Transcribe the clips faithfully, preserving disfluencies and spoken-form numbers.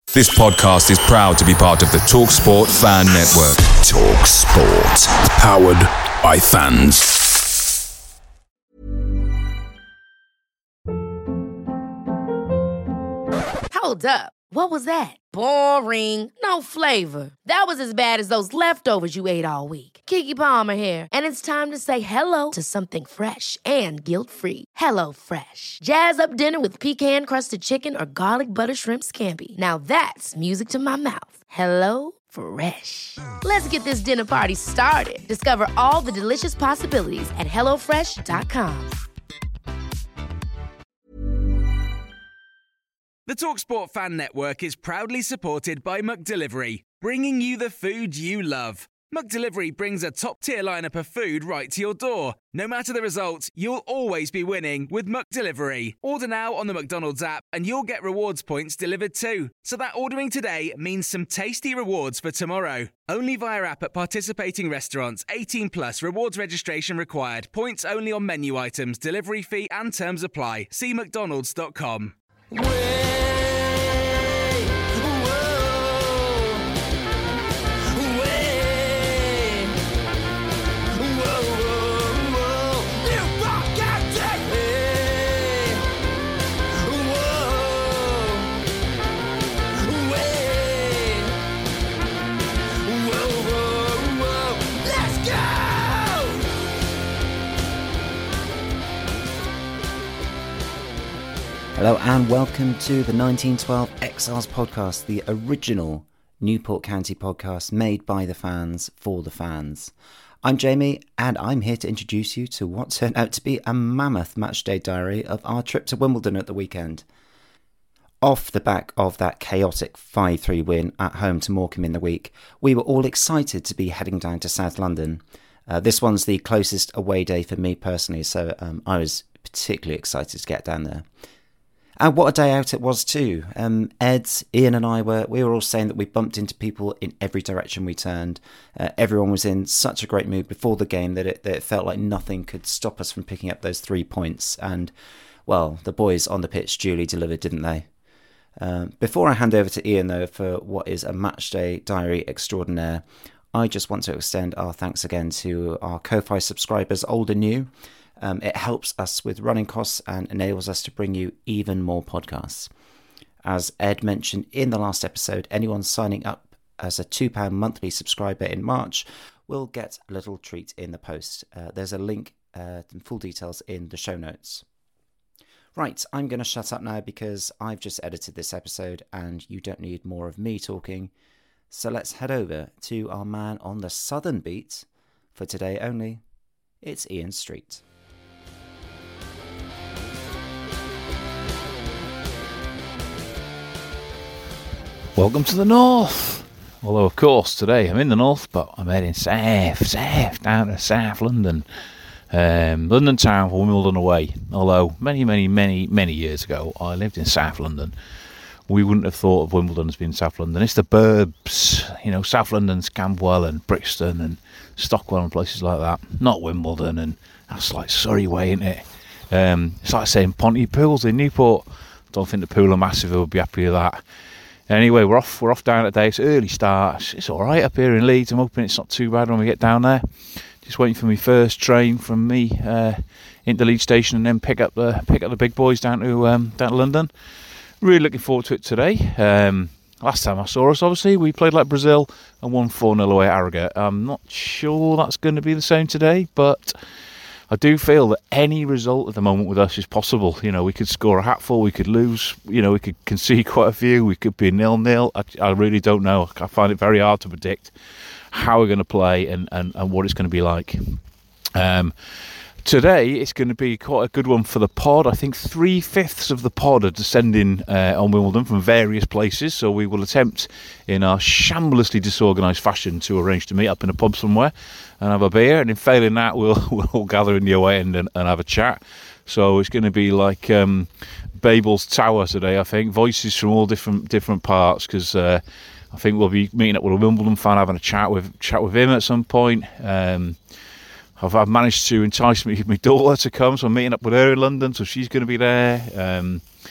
This podcast is proud to be part of the TalkSport Fan Network. TalkSport. Powered by fans. Hold up. What was that? Boring. No flavor. That was as bad as those leftovers you ate all week. Keke Palmer here. And it's time to say hello to something fresh and guilt-free. Hello Fresh. Jazz up dinner with pecan-crusted chicken or garlic butter shrimp scampi. Now that's music to my mouth. Hello Fresh. Let's get this dinner party started. Discover all the delicious possibilities at hello fresh dot com. The TalkSport Fan Network is proudly supported by McDelivery, bringing you the food you love. McDelivery brings a top-tier lineup of food right to your door. No matter the result, you'll always be winning with McDelivery. Order now on the McDonald's app and you'll get rewards points delivered too. So that ordering today means some tasty rewards for tomorrow. Only via app at participating restaurants. eighteen plus rewards registration required. Points only on menu items. Delivery fee and terms apply. See mcdonalds dot com. Hello and welcome to the nineteen twelve Exiles podcast, the original Newport County podcast made by the fans for the fans. I'm Jamie and I'm here to introduce you to what turned out to be a mammoth matchday diary of our trip to Wimbledon at the weekend. Off the back of that chaotic five three win at home to Morecambe in the week, we were all excited to be heading down to South London. Uh, this one's the closest away day for me personally, so um, I was particularly excited to get down there. And what a day out it was too. Um, Ed, Ian and I were we were all saying that we bumped into people in every direction we turned. Uh, everyone was in such a great mood before the game that it, that it felt like nothing could stop us from picking up those three points. And, well, the boys on the pitch duly delivered, didn't they? Um, before I hand over to Ian, though, for what is a matchday diary extraordinaire, I just want to extend our thanks again to our Ko-Fi subscribers, old and new. Um, it helps us with running costs and enables us to bring you even more podcasts. As Ed mentioned in the last episode, anyone signing up as a two pounds monthly subscriber in March will get a little treat in the post. Uh, there's a link uh, and full details in the show notes. Right, I'm going to shut up now because I've just edited this episode and you don't need more of me talking. So let's head over to our man on the southern beat. For today only, it's Ian Street. Welcome to the north. Although, of course, today I'm in the north, but I'm heading south, south, down to South London. Um, London town for Wimbledon away. Although, many, many, many, many years ago, I lived in South London. We wouldn't have thought of Wimbledon as being South London. It's the burbs, you know, South London's Camberwell and Brixton and Stockwell and places like that. Not Wimbledon, and that's like Surrey way, isn't it? Um, it's like saying Pontypools in Newport. Don't think the Pool are massive, would be happy with that. Anyway, we're off. We're off down today. It's early start. It's, it's all right up here in Leeds. I'm hoping it's not too bad when we get down there. Just waiting for my first train from me uh, into Leeds station, and then pick up the pick up the big boys down to um, down to London. Really looking forward to it today. Um, last time I saw us, obviously, we played like Brazil and won four nil away at Harrogate. I'm not sure that's going to be the same today, but I do feel that any result at the moment with us is possible. You know, we could score a hatful, we could lose, you know, we could concede quite a few, we could be nil-nil. I, I really don't know. I find it very hard to predict how we're going to play and, and, and what it's going to be like. Um, today, it's going to be quite a good one for the pod. I think three-fifths of the pod are descending uh, on Wimbledon from various places, so we will attempt in our shamblessly disorganised fashion to arrange to meet up in a pub somewhere and have a beer, and in failing that, we'll we'll all gather in the away end and, and have a chat. So it's going to be like um, Babel's Tower today, I think. Voices from all different different parts, because uh, I think we'll be meeting up with a Wimbledon fan, having a chat with chat with him at some point. Um, I've, I've managed to entice me, my daughter to come, so I'm meeting up with her in London, so she's going to be there. Um,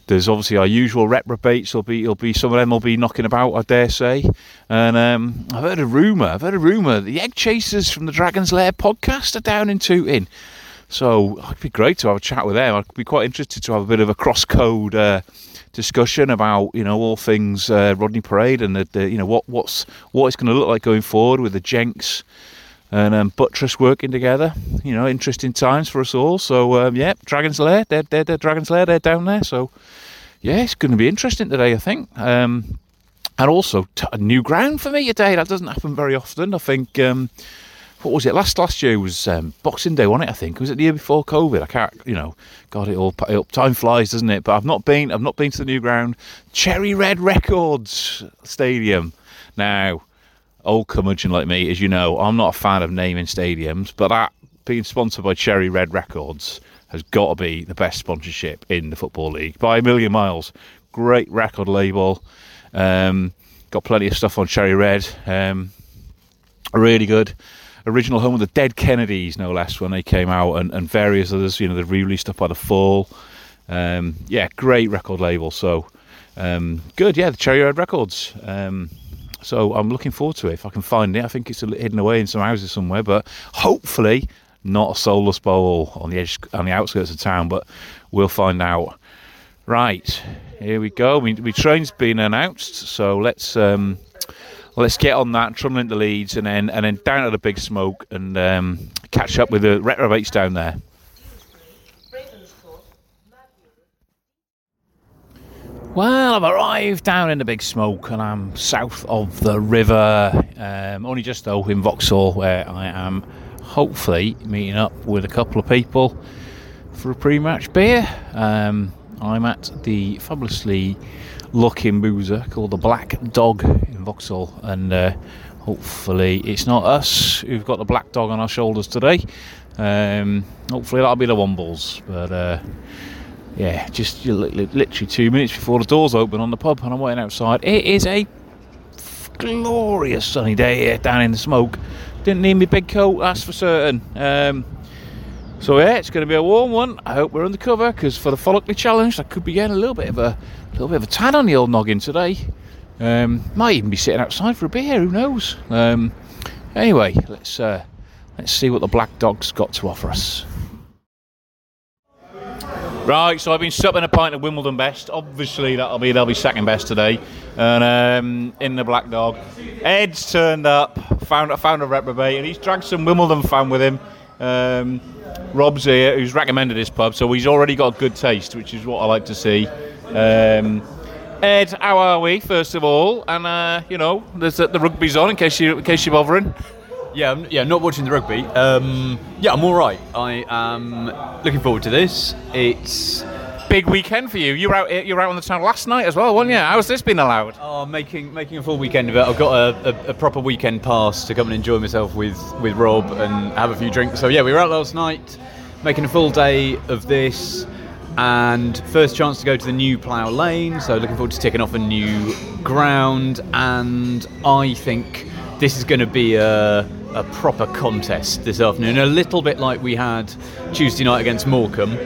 there's obviously our usual reprobates. There'll be, there'll be some of them will be knocking about, I dare say. And um, I've heard a rumour. I've heard a rumour. The Egg Chasers from the Dragon's Lair podcast are down in Tooting. So it'd be great to have a chat with them. I'd be quite interested to have a bit of a cross-code uh, discussion about, you know, all things uh, Rodney Parade and the, the, you know, what what's what it's going to look like going forward with the Jenks and um, Buttress working together. You know, interesting times for us all. So um, yeah, Dragon's Lair, they're, they're, they're Dragon's Lair, they're down there. So yeah, it's going to be interesting today, I think. Um, and also t- a new ground for me today. That doesn't happen very often. I think. Um, What was it? Last last year was um, Boxing Day, wasn't it? I think was it the year before COVID? I can't, you know, God, it all, it all time flies, doesn't it? But I've not been, I've not been to the new ground, Cherry Red Records Stadium. Now, old curmudgeon like me, as you know, I'm not a fan of naming stadiums, but that being sponsored by Cherry Red Records has got to be the best sponsorship in the Football League by a million miles. Great record label, um, got plenty of stuff on Cherry Red, um, really good. Original home of the Dead Kennedys, no less, when they came out, and, and various others. You know, they've re-released stuff by The Fall. Um, yeah, great record label. So um, good, yeah, the Cherry Red Records. Um, so I'm looking forward to it if I can find it. I think it's hidden away in some houses somewhere, but hopefully not a soulless bowl on the edge, on the outskirts of town. But we'll find out. Right, here we go. We, we train's been announced, so let's. Um, Let's get on that, trundle into Leeds, and then and then down to the Big Smoke and um, catch up with the reprobates down there. Well, I've arrived down in the Big Smoke, and I'm south of the river, um, only just though in Vauxhall, where I am hopefully meeting up with a couple of people for a pre-match beer. Um, I'm at the fabulously looking boozer called the Black Dog in Vauxhall, and uh, hopefully it's not us who've got the black dog on our shoulders today. Um, hopefully that'll be the Wombles, but uh, yeah, just literally two minutes before the doors open on the pub, and I'm waiting outside. It is a glorious sunny day here down in the Smoke. Didn't need my big coat, that's for certain. Um, so yeah, it's going to be a warm one. I hope we're undercover, because for the Follickley Challenge, I could be getting a little bit of a little bit of a tan on the old noggin today. Um, might even be sitting outside for a beer. Who knows? Um, anyway, let's uh, let's see what the Black Dog's got to offer us. Right, so I've been supping a pint of Wimbledon Best. Obviously, that'll be they'll be second best today. And um, in the Black Dog, Ed's turned up. Found I found a reprobate, and he's dragged some Wimbledon fan with him. Um, Rob's here, who's recommended this pub, so he's already got a good taste, which is what I like to see. Um, Ed, how are we? First of all, and uh, you know, there's the, the rugby's on in case you in case you're bothering. Yeah, I'm, yeah, not watching the rugby. Um, yeah, I'm all right. I am looking forward to this. It's big weekend for you. You were out. You were out on the town last night as well, weren't you? How's this been allowed? Oh, making making a full weekend of it. I've got a, a, a proper weekend pass to come and enjoy myself with, with Rob and have a few drinks. So yeah, we were out last night, making a full day of this, and first chance to go to the new Plough Lane. So looking forward to ticking off a new ground, and I think this is going to be a, a proper contest this afternoon. A little bit like we had Tuesday night against Morecambe.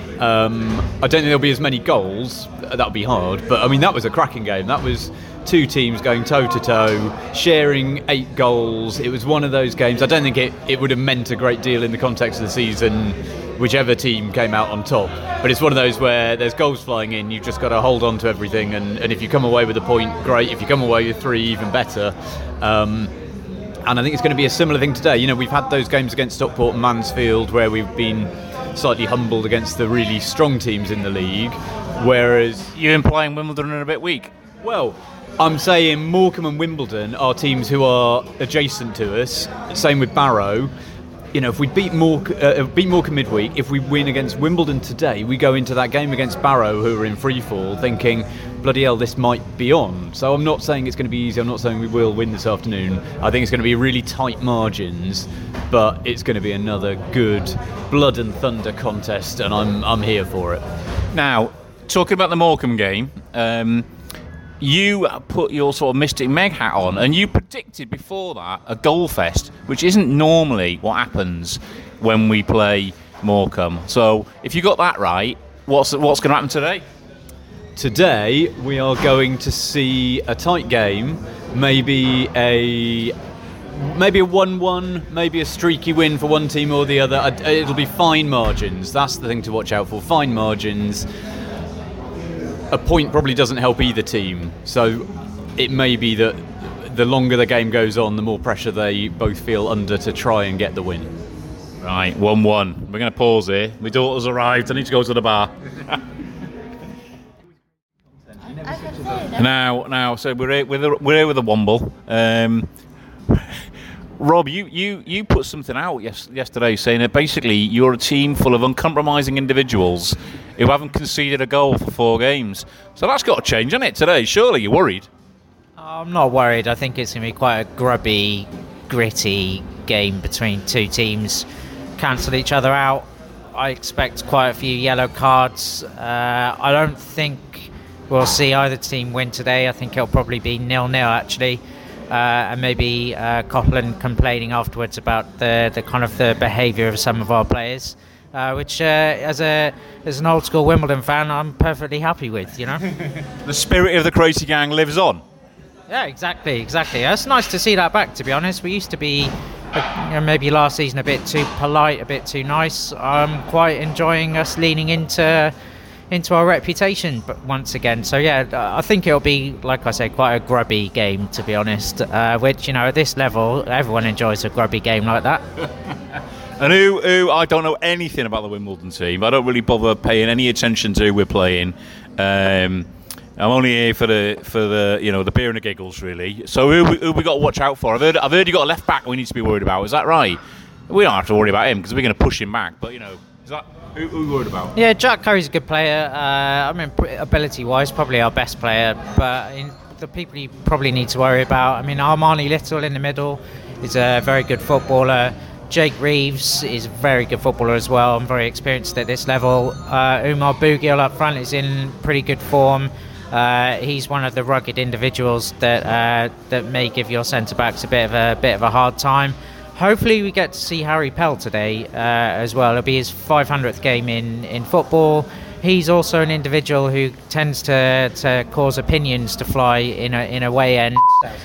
Um, I don't think there'll be as many goals. That'll be hard, but I mean that was a cracking game. That was two teams going toe to toe, sharing eight goals. It was one of those games. I don't think it, it would have meant a great deal in the context of the season, whichever team came out on top. But it's one of those where there's goals flying in. You've just got to hold on to everything, and, and if you come away with a point, great. If you come away with three, even better. Um, and I think it's going to be a similar thing today. You know, we've had those games against Stockport and Mansfield where we've been slightly humbled against the really strong teams in the league, whereas you're implying Wimbledon are a bit weak. Well, I'm saying Morecambe and Wimbledon are teams who are adjacent to us. Same with Barrow. You know, if we beat Morecambe, uh, beat Morecambe midweek, if we win against Wimbledon today, we go into that game against Barrow, who are in free fall, thinking, bloody hell, this might be on. So I'm not saying it's going to be easy. I'm not saying we will win this afternoon. I think it's going to be really tight margins, but it's going to be another good blood and thunder contest, and I'm I'm here for it. Now, talking about the Morecambe game, um, you put your sort of Mystic Meg hat on, and you predicted before that a goal fest, which isn't normally what happens when we play Morecambe. So if you got that right, what's what's going to happen today? today we are going to see a tight game, maybe a maybe a one one, maybe a streaky win for one team or the other. It'll be fine margins. That's the thing to watch out for, fine margins. A point probably doesn't help either team, so it may be that the longer the game goes on, the more pressure they both feel under to try and get the win. Right, one one. We're going to pause here. My daughter's arrived. I need to go to the bar. now, now, so we're here, we're, the, we're here with the Womble. Um, Rob, you, you, you put something out yes, yesterday saying that basically you're a team full of uncompromising individuals who haven't conceded a goal for four games. So that's got to change, hasn't it, today? Surely you're worried? I'm not worried. I think it's going to be quite a grubby, gritty game between two teams. Cancel each other out. I expect quite a few yellow cards. Uh, I don't think we'll see either team win today. I think it'll probably be nil-nil actually, uh, and maybe uh, Copland complaining afterwards about the, the kind of the behaviour of some of our players, uh, which uh, as a as an old school Wimbledon fan, I'm perfectly happy with. You know, the spirit of the Crazy Gang lives on. Yeah, exactly, exactly. It's nice to see that back. To be honest, we used to be. You know, maybe last season a bit too polite, a bit too nice. I'm quite enjoying us leaning into into our reputation, but once again. So yeah, I think it'll be, like I said, quite a grubby game, to be honest. Uh, which, you know, at this level, everyone enjoys a grubby game like that. And who, who I don't know anything about the Wimbledon team. I don't really bother paying any attention to who we're playing. Um, I'm only here for the for the you know the beer and the giggles, really. So who, who we got to watch out for? I've heard I've heard you got a left back we need to be worried about. Is that right? We don't have to worry about him because we're going to push him back. But you know, is that who, who are we worried about? Yeah, Jack Curry's a good player. Uh, I mean, ability-wise, probably our best player. But in, the people you probably need to worry about. I mean, Armani Little in the middle is a very good footballer. Jake Reeves is a very good footballer as well. I'm very experienced at this level. Uh, Umar Bougiel up front is in pretty good form. Uh, he's one of the rugged individuals that uh, that may give your centre backs a bit of a bit of a hard time. Hopefully, we get to see Harry Pell today uh, as well. It'll be his five hundredth game in, in football. He's also an individual who tends to, to cause opinions to fly in a in a way end.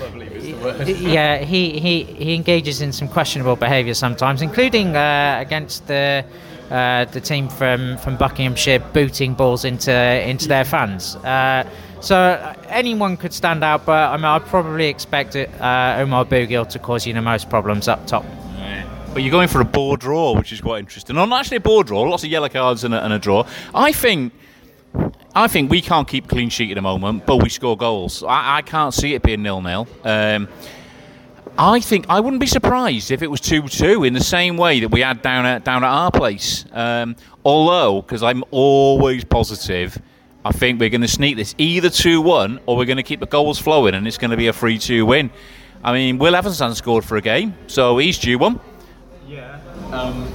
Yeah, he, he, he engages in some questionable behaviour sometimes, including uh, against the. Uh, the team from, from Buckinghamshire booting balls into into their fans. Uh, so anyone could stand out, but I mean, I'd probably expect it, uh, Umar Bougiel to cause you the most problems up top. Yeah. But you're going for a ball draw, which is quite interesting. Not actually a ball draw, lots of yellow cards and a, and a draw. I think I think we can't keep clean sheet at the moment, but we score goals. I, I can't see it being nil-nil. Um, I think I wouldn't be surprised if it was two two in the same way that we had down at down at our place. Um, although, because I'm always positive, I think we're going to sneak this either two one or we're going to keep the goals flowing and it's going to be a three two win. I mean, Will Evans hasn't scored for a game, so he's due one. Yeah. Um,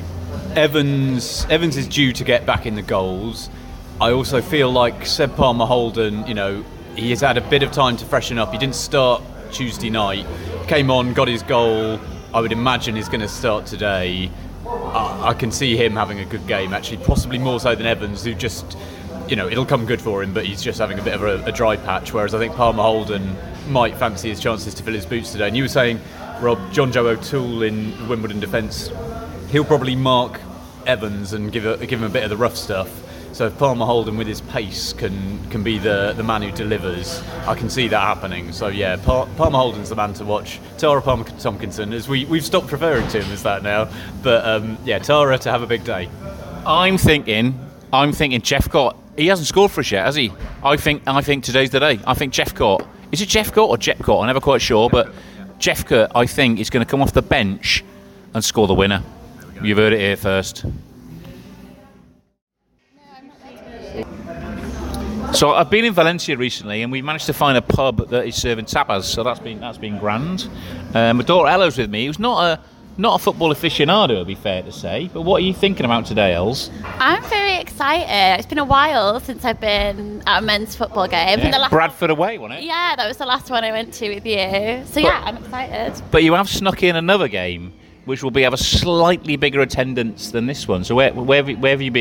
Evans Evans is due to get back in the goals. I also feel like Seb Palmer-Holden, you know, he has had a bit of time to freshen up. He didn't start Tuesday night, came on, got his goal. I would imagine he's going to start today. I, I can see him having a good game, actually, possibly more so than Evans, who just, you know, it'll come good for him, but he's just having a bit of a, a dry patch, whereas I think Palmer-Holden might fancy his chances to fill his boots today. And you were saying, Rob, John Joe O'Toole in Wimbledon defence, he'll probably mark Evans and give, a, give him a bit of the rough stuff. So if Palmer-Holden with his pace can can be the, the man who delivers, I can see that happening. So yeah, Pal- Palmer-Holden's the man to watch. Tara Palmer-Tomkinson, as we, we've stopped referring to him as that now. But um, yeah, Tara to have a big day. I'm thinking, I'm thinking Jeffcott. He hasn't scored for us yet, has he? I think I think today's the day. I think Jeffcott. Is it Jeffcott or Jepcott? I'm never quite sure, but Jeffcott, I think, is going to come off the bench and score the winner. You've heard it here first. So I've been in Valencia recently, and we've managed to find a pub that is serving tapas. So that's been that's been grand. Um, my daughter Ella's with me, who's not a not a football aficionado, it'll be fair to say. But what are you thinking about today, Els? I'm very excited. It's been a while since I've been at a men's football game. Yeah. The last Bradford away, wasn't it? Yeah, that was the last one I went to with you. So but, yeah, I'm excited. But you have snuck in another game, which will be have a slightly bigger attendance than this one. So where where have you, where have you been?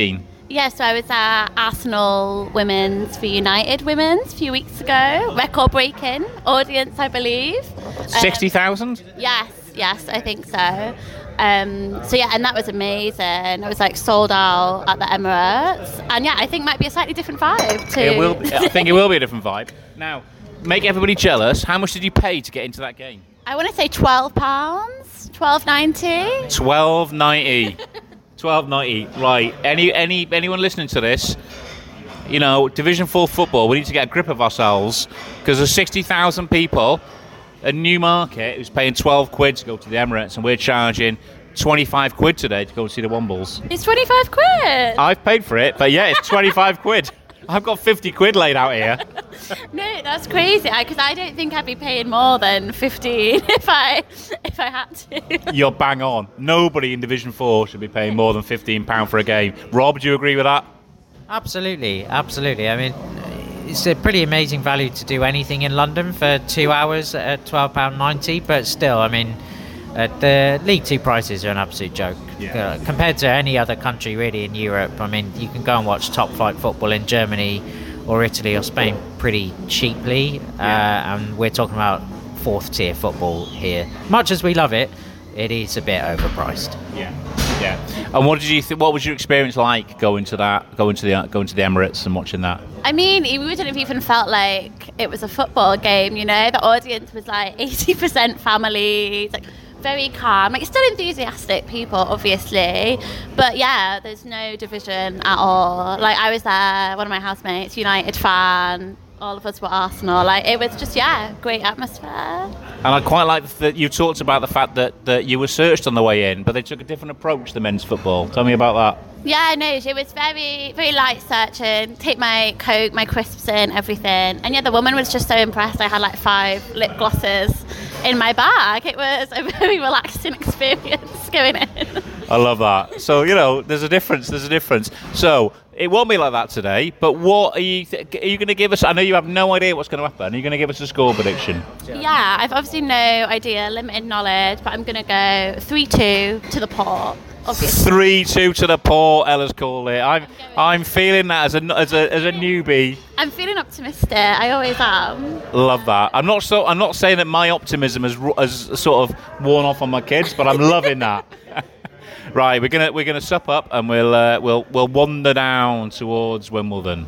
Yeah, so I was at Arsenal Women's for United Women's a few weeks ago. Record-breaking audience, I believe. sixty thousand? Um, yes, yes, I think so. Um, so yeah, and that was amazing. It was like sold out at the Emirates, and yeah, I think it might be a slightly different vibe too. It will. I think it will be a different vibe. Now, make everybody jealous. How much did you pay to get into that game? I want to say twelve pounds, twelve ninety. Twelve ninety. Twelve ninety. Right. Any any anyone listening to this? You know, Division Four football. We need to get a grip of ourselves because there's sixty thousand people. A Newmarket who's paying twelve quid to go to the Emirates, and we're charging twenty-five quid today to go see the Wombles. It's twenty-five quid. I've paid for it, but yeah, it's twenty-five quid. I've got fifty quid laid out here. No, that's crazy. Because I, I don't think I'd be paying more than fifteen if I if I had to. You're bang on. Nobody in Division Four should be paying more than fifteen pounds for a game. Rob, do you agree with that? Absolutely, absolutely. I mean, it's a pretty amazing value to do anything in London for two hours at twelve pounds ninety, but still, I mean, uh, the League Two prices are an absolute joke. Yeah. Uh, compared to any other country really in Europe. I mean, you can go and watch top flight football in Germany or Italy or Spain pretty cheaply, Yeah. uh, and we're talking about fourth tier football here. Much as we love it, it is a bit overpriced. Yeah. Yeah. And what did you think? What was your experience like going to that, going to the going to the Emirates and watching that? I mean, it wouldn't have even felt like it was a football game, you know? The audience was like eighty percent families, like very calm. Like, still enthusiastic people, obviously. But yeah, there's no division at all. Like, I was there, one of my housemates, United fan. All of us were Arsenal. Like, it was just, yeah, great atmosphere. And I quite like that you talked about the fact that, that you were searched on the way in, but they took a different approach to men's football. Tell me about that. Yeah, no, it was very, very light searching. Take my Coke, my crisps in, everything. And yeah, the woman was just so impressed. I had like five lip glosses in my bag. It was a very relaxing experience going in. I love that. So, you know, there's a difference. There's a difference. So, it won't be like that today, but what are you th- are you going to give us? I know you have no idea what's going to happen. Are you going to give us a score prediction? Yeah, I've obviously no idea, limited knowledge, but I'm going to go three two to the Port, obviously. three two to the Port, Ella's called it. I'm I'm feeling that as a, as a, as a newbie. I'm feeling optimistic. I always am. Love that. I'm not so. I'm not saying that my optimism has, has sort of worn off on my kids, but I'm loving that. Right, we're gonna we're gonna sup up and we'll uh, we'll we'll wander down towards Wimbledon.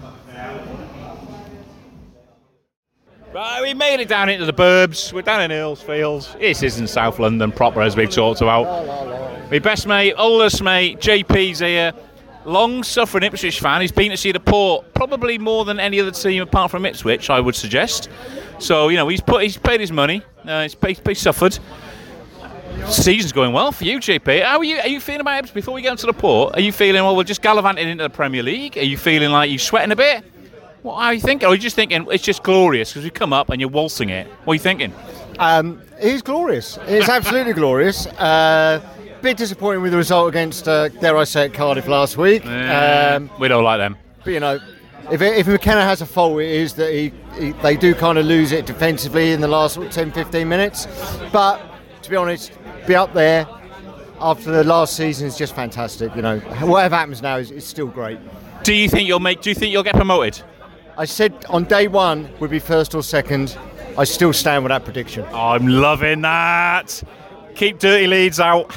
Right, we made it down into the burbs. We're down in Earlsfield. This isn't South London proper, as we've talked about. My best mate, oldest mate, J P's here. Long-suffering Ipswich fan. He's been to see the Port probably more than any other team apart from Ipswich, I would suggest. So you know he's put he's paid his money. Uh, he's, paid, he's suffered. Season's going well for you, J P. How are you? Are you feeling about it before we get into the Port? Are you feeling well? We're just gallivanting into the Premier League. Are you feeling like you're sweating a bit? What are you thinking? Or are you just thinking it's just glorious because we come up and you're waltzing it? What are you thinking? Um, it is glorious. It's absolutely glorious. Uh, bit disappointing with the result against, uh, dare I say it, Cardiff last week. Yeah, um, we don't like them. But you know, if if McKenna has a fault, it is that he, he they do kind of lose it defensively in the last ten fifteen minutes. But to be honest, be up there after the last season is just fantastic. You know, whatever happens now is, is still great. Do you think you'll make? Do you think you'll get promoted? I said on day one would be first or second. I still stand with that prediction. I'm loving that. Keep dirty Leeds out.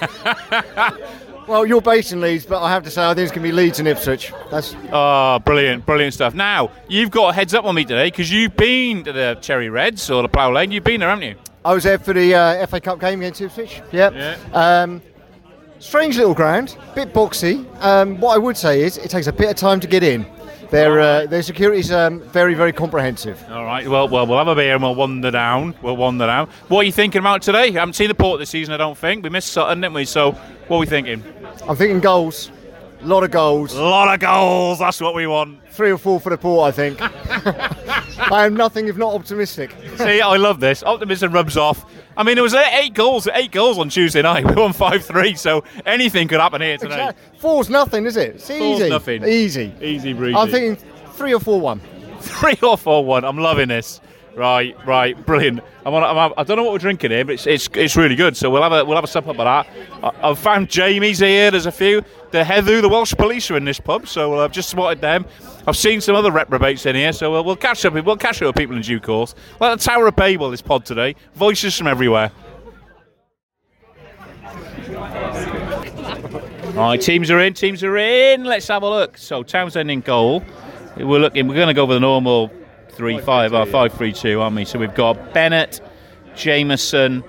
Well, you're based in Leeds, but I have to say I think it's going to be Leeds and Ipswich. That's oh, brilliant, brilliant stuff. Now you've got a heads up on me today because you've been to the Cherry Reds or the Plough Lane. You've been there, haven't you? I was there for the uh, F A Cup game against Ipswich. Yep. Yeah. Um, strange little ground, bit boxy. Um, what I would say is it takes a bit of time to get in. Their uh, their security's um, very very comprehensive. All right. Well, well, we'll have a beer and we'll wander down. We'll wander down. What are you thinking about today? I haven't seen the Port this season, I don't think. We missed Sutton, didn't we? So, what are we thinking? I'm thinking goals. A lot of goals. A lot of goals. That's what we want. Three or four for the Port, I think. I am nothing if not optimistic. See, I love this. Optimism rubs off. I mean, there was eight goals, eight goals on Tuesday night. We won five three, so anything could happen here today. Exactly. Four's nothing, is it? It's Four's easy. nothing. Easy. Easy breezy. I'm thinking three or four one. Three or four one. I'm loving this. Right, right, brilliant. I'm on, I'm, I don't know what we're drinking here, but it's it's, it's really good. So we'll have a we'll have a sup of that. I, I've found Jamie's here. There's a few. The Heddu, the Welsh police, are in this pub, so I've just spotted them. I've seen some other reprobates in here, so we'll, we'll catch up. We'll catch up with people in due course. Like the Tower of Babel, this pod today. Voices from everywhere. Right, teams are in. Teams are in. Let's have a look. So Townsend in goal. We're looking. We're going to go with the normal. Three five, or five three two, aren't we? So we've got Bennett, Jameson,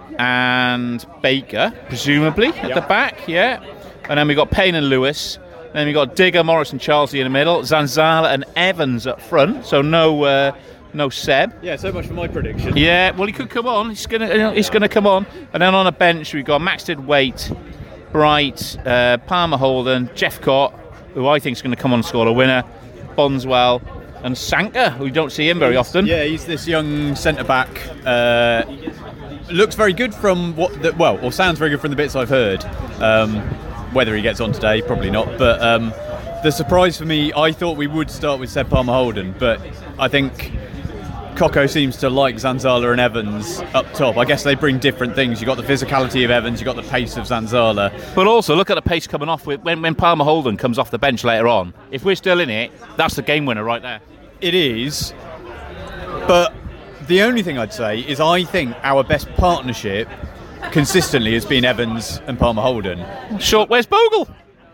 and Baker, presumably at yep. the back, yeah. And then we've got Payne and Lewis. And then we've got Digger, Morris, and Charlesley in the middle. Zanzala and Evans up front. So no, uh, no Seb. Yeah, so much for my prediction. Yeah, well he could come on. He's gonna, you know, he's gonna come on. And then on a bench we've got Maxted Waite, Bright, uh, Palmer Holden, Jeff Cott, who I think is going to come on and score a winner. Bonswell. And Sanka, who don't see him very often. Yeah, he's this young centre-back. Uh, looks very good from what, the, well, or sounds very good from the bits I've heard. Um, whether he gets on today, probably not. But um, the surprise for me, I thought we would start with Seb Palmer Holden, but I think Coco seems to like Zanzala and Evans up top. I guess they bring different things. You've got the physicality of Evans, you've got the pace of Zanzala. But also, look at the pace coming off with when, when Palmer Holden comes off the bench later on. If we're still in it, that's the game winner right there. It is. But the only thing I'd say is I think our best partnership consistently has been Evans and Palmer Holden. Short, where's Bogle?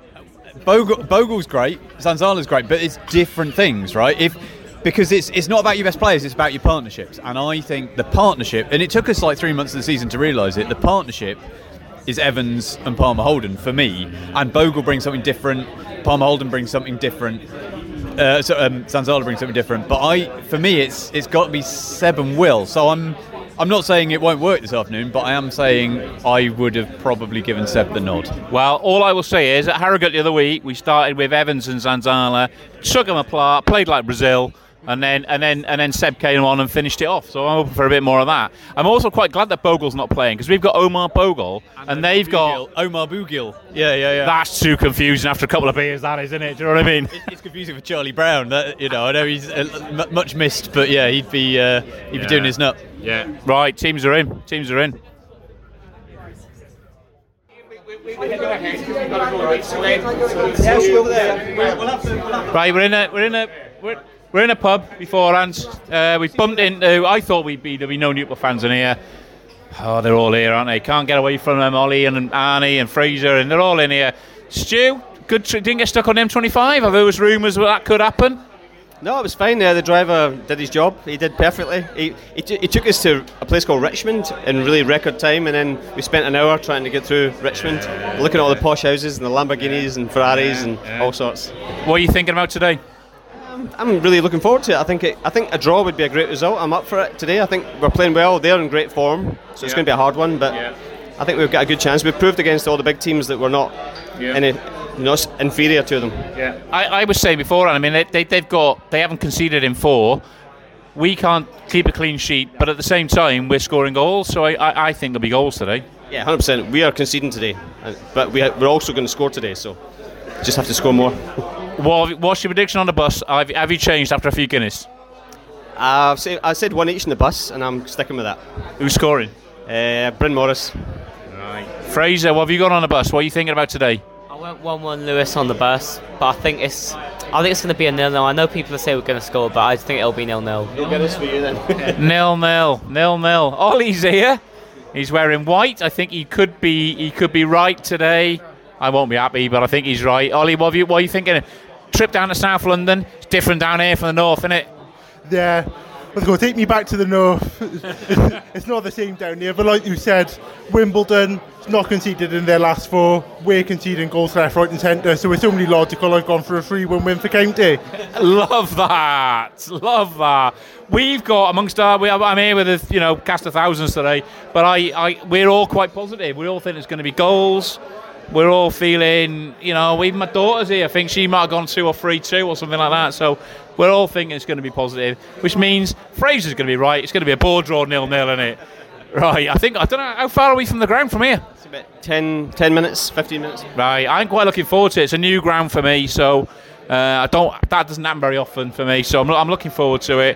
Bogle Bogle's great, Zanzala's great, but it's different things, right? If Because it's it's not about your best players, it's about your partnerships. And I think the partnership, and it took us like three months of the season to realise it, the partnership is Evans and Palmer Holden for me. And Bogle brings something different, Palmer Holden brings something different, uh, so um, Zanzala brings something different. But I, for me, it's it's got to be Seb and Will. So I'm I'm not saying it won't work this afternoon, but I am saying I would have probably given Seb the nod. Well, all I will say is at Harrogate the other week, we started with Evans and Zanzala, took them apart, played like Brazil. And then, and then, and then Seb came on and finished it off. So I'm hoping for a bit more of that. I'm also quite glad that Bogle's not playing because we've got Omar Bogle and, and they've got Omar Bugil. Yeah, yeah, yeah. That's too confusing after a couple of beers, that is, isn't it? Do you know what I mean? It's confusing for Charlie Brown. That, you know, I know he's uh, much missed, but yeah, he'd be uh, he'd yeah. be doing his nut. Yeah. Right. Teams are in. Teams are in. Right. We're in a. We're in a. We're, We're in a pub beforehand. Uh, we bumped into. I thought we'd be. There'd be no Newport fans in here. Oh, they're all here, aren't they? Can't get away from them. Ollie and Arnie and Fraser, and they're all in here. Stu, good. Tr- didn't get stuck on M twenty-five. Are there was rumours that that could happen? No, it was fine. Uh, the driver did his job. He did perfectly. He, he, t- he took us to a place called Richmond in really record time, and then we spent an hour trying to get through Richmond, looking at all the posh houses and the Lamborghinis and Ferraris yeah, and yeah. all sorts. What are you thinking about today? I'm really looking forward to it. I think it, I think a draw would be a great result. I'm up for it today. I think we're playing well. They're in great form, so it's yeah. going to be a hard one. But yeah. I think we've got a good chance. We've proved against all the big teams that we're not yeah. any, not inferior to them. Yeah, I, I was saying before. I mean, they, they they've got they haven't conceded in four. We can't keep a clean sheet, but at the same time, we're scoring goals. So I, I, I think there'll be goals today. Yeah, one hundred percent. We are conceding today, but we we're also going to score today. So just have to score more. What, what's your prediction on the bus? Have, have you changed after a few Guinness? Uh, I've said, I said one each in the bus, and I'm sticking with that. Who's scoring? Uh, Bryn Morris. Right. Fraser, what have you got on the bus? What are you thinking about today? I went one one Lewis on the bus, but I think it's I think it's going to be a nil nil. I know people say we're going to score, but I think it'll be nil nil. You'll get us for you then. nil nil, nil nil. Ollie's here. He's wearing white. I think he could be he could be right today. I won't be happy, but I think he's right. Ollie, what, have you, what are you thinking? Trip down to South London. It's different down here from the north, isn't it? Yeah. Let's go. Take me back to the north. It's not the same down here, but like you said, Wimbledon not conceded in their last four. We're conceding goals left, right, and centre. So it's only logical I've gone for a three one win for County. Love that. Love that. We've got amongst our. We, I'm here with a you know cast of thousands today, but I, I we're all quite positive. We all think it's going to be goals. We're all feeling, you know, even my daughter's here. I think she might have gone two or three two or something like that. So we're all thinking it's going to be positive, which means Fraser's going to be right. It's going to be a board draw nil nil, isn't it? Right. I think I don't know how far are we from the ground from here. It's about ten, ten minutes, fifteen minutes. Right. I'm quite looking forward to it. It's a new ground for me, so uh, I don't. That doesn't happen very often for me. So I'm, I'm looking forward to it.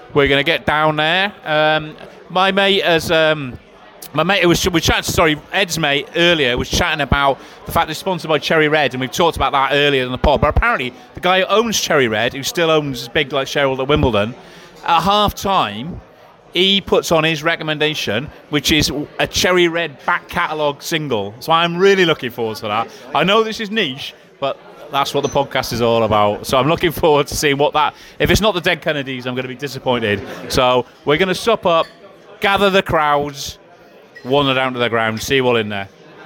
we're going to get down there. Um, my mate has... Um, My mate was, was chatting, sorry, Ed's mate earlier was chatting about the fact it's sponsored by Cherry Red, and we've talked about that earlier in the pod. But apparently, the guy who owns Cherry Red, who still owns big like Sherwood at Wimbledon, at half time, he puts on his recommendation, which is a Cherry Red back catalogue single. So I'm really looking forward to that. I know this is niche, but that's what the podcast is all about. So I'm looking forward to seeing what that. If it's not the Dead Kennedys, I'm going to be disappointed. So we're going to sup up, gather the crowds. Wander down to the ground, see you all in there.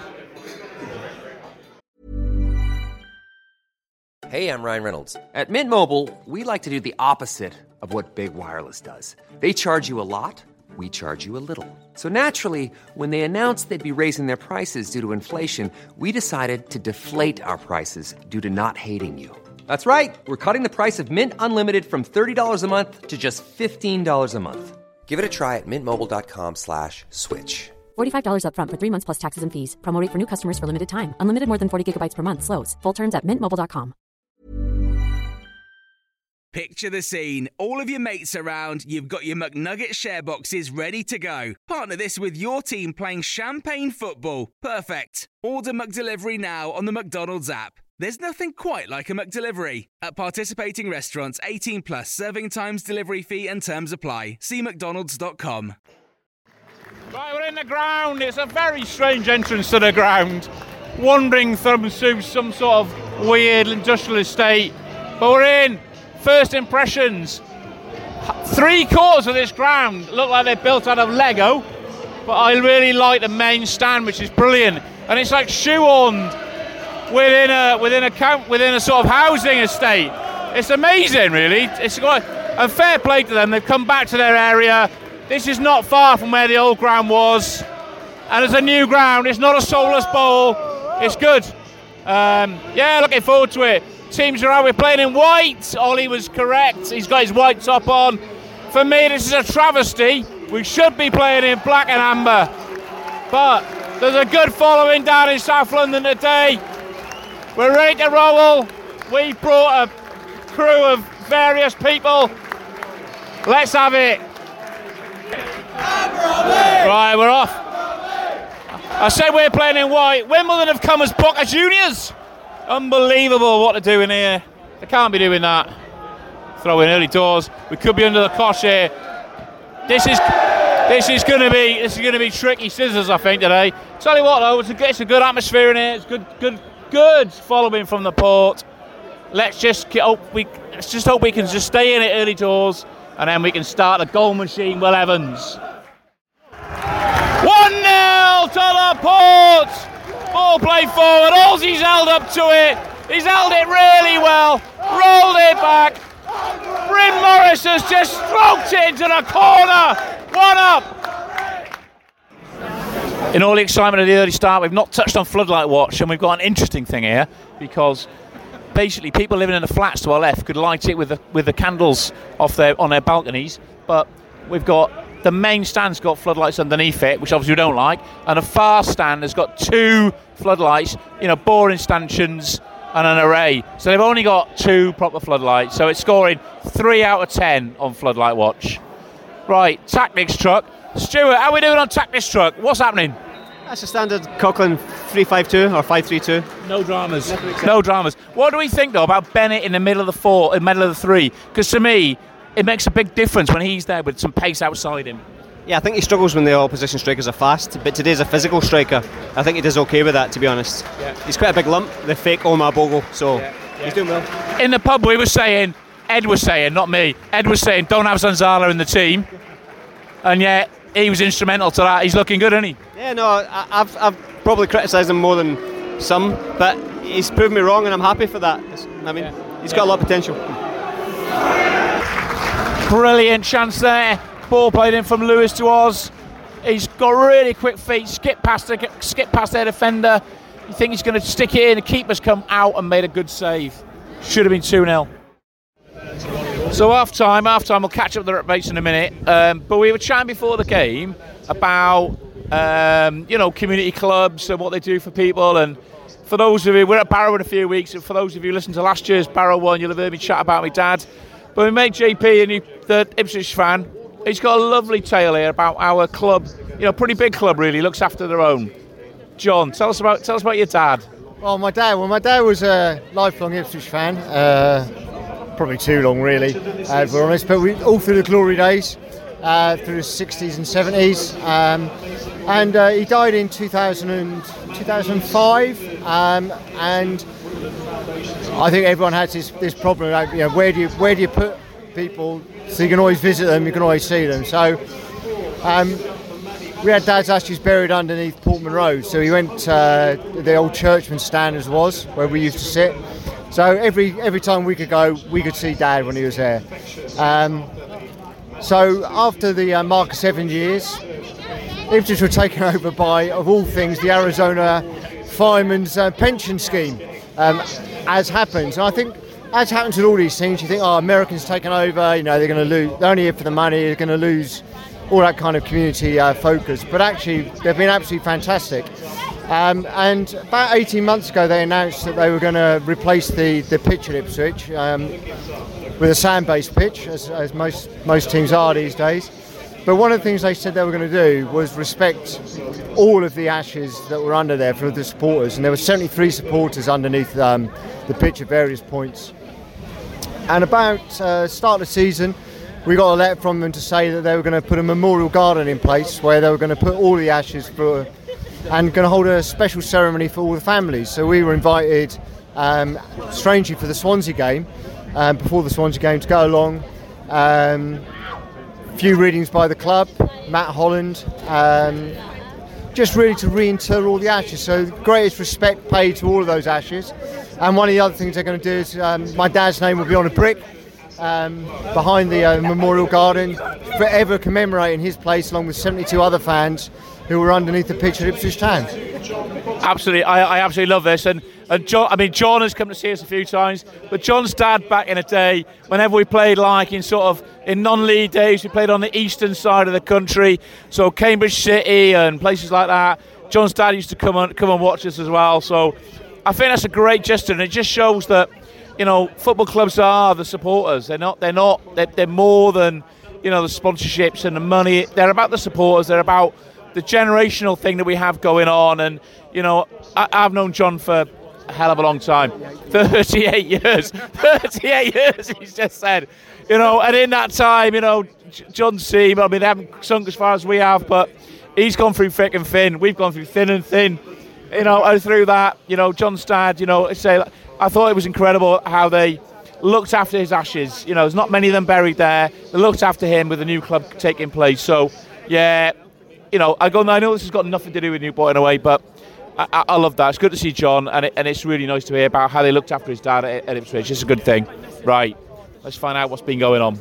Hey, I'm Ryan Reynolds. At Mint Mobile, we like to do the opposite of what Big Wireless does. They charge you a lot, we charge you a little. So naturally, when they announced they'd be raising their prices due to inflation, we decided to deflate our prices due to not hating you. That's right. We're cutting the price of Mint Unlimited from thirty dollars a month to just fifteen dollars a month. Give it a try at mintmobile.com slash switch. forty-five dollars up front for three months plus taxes and fees. Promo rate for new customers for limited time. Unlimited more than forty gigabytes per month. Slows full terms at mint mobile dot com. Picture the scene. All of your mates around, you've got your McNugget share boxes ready to go. Partner this with your team playing champagne football. Perfect. Order McDelivery now on the McDonald's app. There's nothing quite like a McDelivery. At participating restaurants, eighteen plus, serving times, delivery fee and terms apply. See mcdonalds dot com. Right, we're in the ground. It's a very strange entrance to the ground. Wandering through some sort of weird industrial estate. But we're in. First impressions. Three quarters of this ground look like they're built out of Lego. But I really like the main stand, which is brilliant. And it's like shoehorned within a within a camp, within a sort of housing estate. It's amazing, really. It's got a fair play to them. They've come back to their area. This is not far from where the old ground was, and it's a new ground. It's not a soulless bowl. It's good. Um, yeah, looking forward to it. Teams are out. We're playing in white. Ollie was correct. He's got his white top on. For me, this is a travesty. We should be playing in black and amber, but there's a good following down in South London today. We're ready to roll. We brought a crew of various people. Let's have it. Right, we're off. I said we're playing in white. Wimbledon have come as Boca Juniors. Unbelievable what they're doing here. They can't be doing that. Throw in early doors. We could be under the cosh here. This is this is going to be this is going to be tricky scissors, I think, today. Tell you what though, it's a, it's a good atmosphere in here. It's good good good following from the port. Let's just get, hope we let's just hope we can just stay in it early doors, and then we can start the goal machine. Will Evans. one nil to the port. Ball play forward. Halsey's held up to it. He's held it really well. Rolled it back. Bryn Morris has just stroked it into the corner. One up. In all the excitement of the early start, we've not touched on Floodlight Watch, and we've got an interesting thing here because basically people living in the flats to our left could light it with the with the candles off their on their balconies, but we've got the main stand's got floodlights underneath it, which obviously we don't like, and a far stand has got two floodlights, you know, boring stanchions and an array. So they've only got two proper floodlights. So it's scoring three out of ten on Floodlight Watch. Right, Tactics truck. Stuart, how are we doing on Tactics truck? What's happening? That's a standard Cochran three five two or five three two. No dramas. No dramas. What do we think though about Bennett in the middle of the four, in the middle of the three? Because to me, it makes a big difference when he's there with some pace outside him. Yeah, I think he struggles when the opposition strikers are fast, but today's a physical striker. I think he does okay with that, to be honest. Yeah. He's quite a big lump, the fake Omar Bogle, so yeah, yeah. He's doing well. In the pub we were saying, Ed was saying, not me, Ed was saying don't have Zanzala in the team, and yet he was instrumental to that. He's looking good, isn't he? Yeah, no, I, I've, I've probably criticised him more than some, but he's proved me wrong and I'm happy for that. I mean, yeah. he's got yeah. a lot of potential. Brilliant chance there. Ball played in from Lewis to Oz. He's got really quick feet. Skip past the, skip past their defender. You think he's going to stick it in. The keeper's come out and made a good save. Should have been two nil. So half time, half time. We'll catch up with the debates in a minute. Um, but we were chatting before the game about um, you know community clubs and what they do for people. And for those of you, we're at Barrow in a few weeks. And for those of you who listened to last year's Barrow one, you'll have heard me chat about my dad. But we met J P and he the Ipswich fan. He's got a lovely tale here about our club. You know, pretty big club really, looks after their own. John, tell us about tell us about your dad. Well, my dad. Well, my dad was a lifelong Ipswich fan. Uh, probably too long, really, uh, if we're honest. But we all through the glory days, uh, through the sixties and seventies, um, and uh, he died in two thousand, two thousand five, um, and I think everyone has this, this problem. Like, you know, where do you where do you put people so you can always visit them, you can always see them. So. Um, We had Dad's ashes buried underneath Portman Road, so he went uh, the old Churchman stand as was, where we used to sit. So every every time we could go, we could see Dad when he was there. Um, so after the uh, mark of seven years, Ipswich were taken over by, of all things, the Arizona Firemen's uh, pension scheme, um, as happens. And I think, as happens with all these things, you think, oh, Americans taken over, you know, they're going to lose, they're only here for the money, they're going to lose all that kind of community uh, focus, but actually they've been absolutely fantastic. Um, and about eighteen months ago they announced that they were going to replace the, the pitch at Ipswich um, with a sand-based pitch, as, as most, most teams are these days. But one of the things they said they were going to do was respect all of the ashes that were under there for the supporters, and there were seventy-three supporters underneath um, the pitch at various points. And about uh, start of the season, we got a letter from them to say that they were going to put a memorial garden in place where they were going to put all the ashes for, and going to hold a special ceremony for all the families. So we were invited, um, strangely, for the Swansea game, um, before the Swansea game, to go along. Um, few readings by the club, Matt Holland, um, just really to reinter all the ashes. So greatest respect paid to all of those ashes. And one of the other things they're going to do is um, my dad's name will be on a brick Um, behind the uh, Memorial Garden, forever commemorating his place along with seventy-two other fans who were underneath the pitch at Ipswich Town. Absolutely, I, I absolutely love this. And, and John, I mean, John has come to see us a few times, but John's dad back in a day, whenever we played like in sort of in non-league days, we played on the eastern side of the country, so Cambridge City and places like that. John's dad used to come and come and watch us as well. So I think that's a great gesture, and it just shows that, you know, football clubs are the supporters. They're not. They're not. They're, they're more than, you know, the sponsorships and the money. They're about the supporters. They're about the generational thing that we have going on. And you know, I, I've known John for a hell of a long time. thirty-eight years. thirty-eight years. He's just said. You know, and in that time, you know, John's team. I mean, they haven't sunk as far as we have, but he's gone through thick and thin. We've gone through thin and thin. You know, and through that, you know, John's dad. You know, say. I thought it was incredible how they looked after his ashes. You know, there's not many of them buried there. They looked after him with a new club taking place. So, yeah, you know, I go. I know this has got nothing to do with Newport in a way, but I, I, I love that. It's good to see John, and, it, and it's really nice to hear about how they looked after his dad at, at Ipswich. It's a good thing. Right, let's find out what's been going on.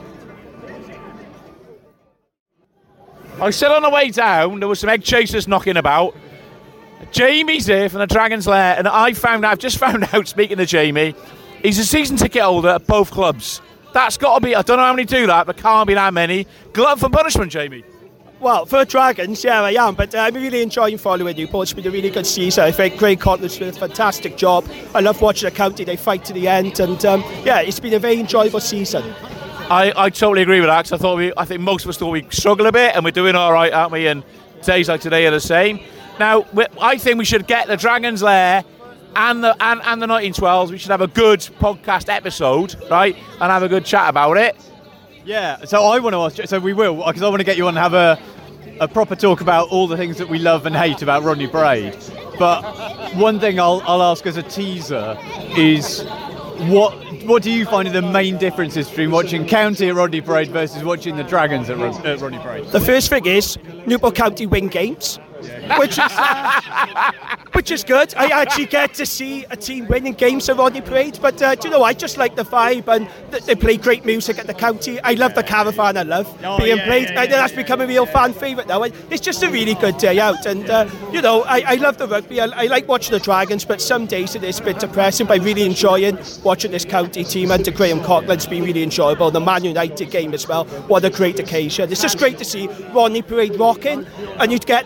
I said on the way down, there were some egg chasers knocking about. Jamie's here from the Dragon's Lair, and I found out, I've just found out, speaking to Jamie, he's a season ticket holder at both clubs. That's got to be, I don't know how many do that, but can't be that many. Glutton for punishment, Jamie. Well, for Dragons, yeah, I am, but uh, I'm really enjoying following Newport. It's been a really good season. I think Greg Cotton's did a fantastic job. I love watching the county, they fight to the end, and um, yeah, it's been a very enjoyable season. I, I totally agree with that, because I, thought we, I think most of us thought we'd struggle a bit, and we're doing all right, aren't we? And days like today are the same. Now, I think we should get the Dragon's Lair and the and, and the nineteen twelves. We should have a good podcast episode, right, and have a good chat about it. Yeah, so I want to ask, so we will, because I want to get you on and have a, a proper talk about all the things that we love and hate about Rodney Braid. But one thing I'll, I'll ask as a teaser is, what what do you find are the main differences between watching County at Rodney Braid versus watching the Dragons at, Rod, at Rodney Braid? The first thing is, Newport County win games. Which is uh, which is good. I actually get to see a team winning games at Rodney Parade, but uh, do you know, I just like the vibe, and th- they play great music at the county. I love the caravan. I love oh, being yeah, played. Yeah, yeah, that's become a real fan favourite now. It's just a really good day out, and uh, you know, I, I love the rugby. I, I like watching the Dragons, but some days it is a bit depressing. But I'm really enjoying watching this county team. Under Graham Coughlin's been really enjoyable. The Man United game as well. What a great occasion! It's just great to see Rodney Parade rocking, and you get that account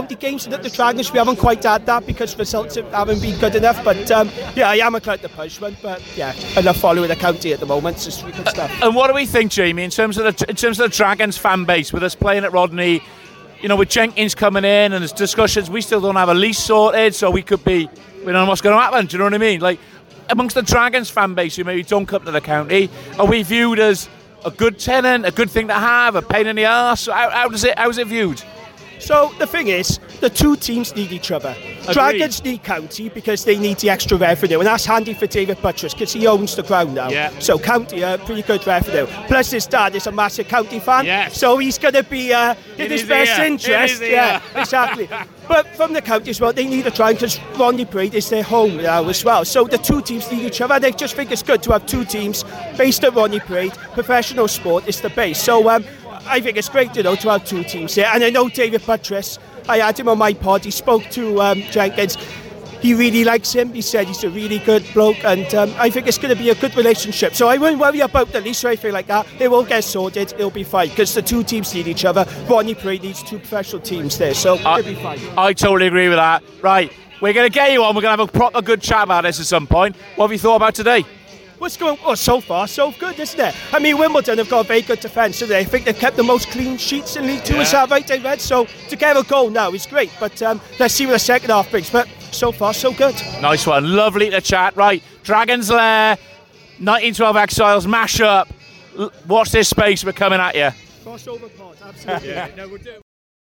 county games, and at the Dragons we haven't quite had that because results haven't been good enough. But um, yeah, I am a club the punishment, but yeah, I love following the county at the moment. It's just really good stuff. And what do we think, Jamie, in terms of the in terms of the Dragons fan base with us playing at Rodney? You know, with Jenkins coming in and there's discussions, we still don't have a lease sorted, so we could be, we don't know what's going to happen. Do you know what I mean? Like, amongst the Dragons fan base who maybe don't come to the county, are we viewed as a good tenant, a good thing to have, a pain in the arse? How, how does it? How's it viewed? So the thing is, the two teams need each other. Agreed. Dragons need County because they need the extra revenue, and that's handy for David Buttress because he owns the ground now. Yeah. So County are pretty good revenue. Plus his dad is a massive County fan, yes. So he's going to be uh, in, in his, his best ear. interest. In yeah, exactly. But from the County as well, they need a try because Rodney Parade is their home now as well. So the two teams need each other. They just think it's good to have two teams based at Rodney Parade. Professional sport is the base. So um, I think it's great, you know, to have two teams here. And I know David Buttress, I had him on my pod, he spoke to um, Jenkins. He really likes him. He said he's a really good bloke, and um, I think it's going to be a good relationship. So I won't worry about the lease or anything like that. It will get sorted. It'll be fine because the two teams need each other. Rodney Parade needs two professional teams there, so I, it'll be fine. I totally agree with that. Right, we're going to get you on. We're going to have a proper good chat about this at some point. What have you thought about today? What's going on? Oh, so far, so good, isn't it? I mean, Wimbledon have got a very good defence, so I think they've kept the most clean sheets in League Two, yeah. Is that right, I read? So to get a goal now is great, but um, let's see what the second half brings. But so far, so good. Nice one. Lovely to chat. Right, Dragon's Lair, nineteen twelve Exiles, mash up. L- watch this space, we're coming at you. Crossover pod, absolutely. Yeah. No, we'll do it.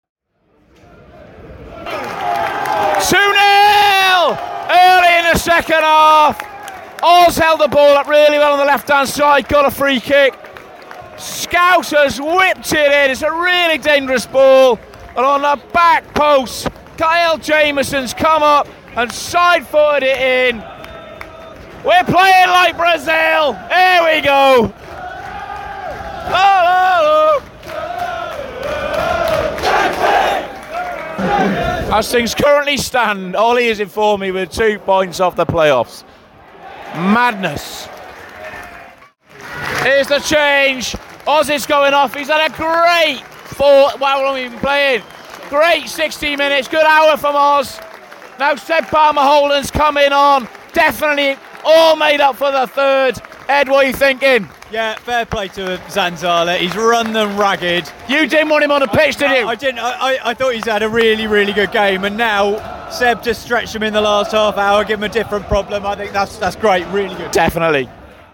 two nil! Early in the second half. Oz held the ball up really well on the left-hand side, got a free kick. Scouse has whipped it in. It's a really dangerous ball. And on the back post, Kyle Jameson's come up and side-footed it in. We're playing like Brazil. Here we go. Oh, oh, oh. As things currently stand, Ollie has informed me with two points off the playoffs. Madness. Here's the change. Oz is going off. He's had a great four. Wow, how long have we been playing? Great sixty minutes. Good hour from Oz. Now Seb Palmer Holden's coming on. Definitely all made up for the third. Ed, what are you thinking? Yeah, fair play to Zanzala. He's run them ragged. You didn't want him on the pitch, did you? I, I didn't. I, I, I thought he's had a really, really good game, and now Seb just stretched him in the last half hour, give him a different problem. I think that's that's great, really good. Definitely.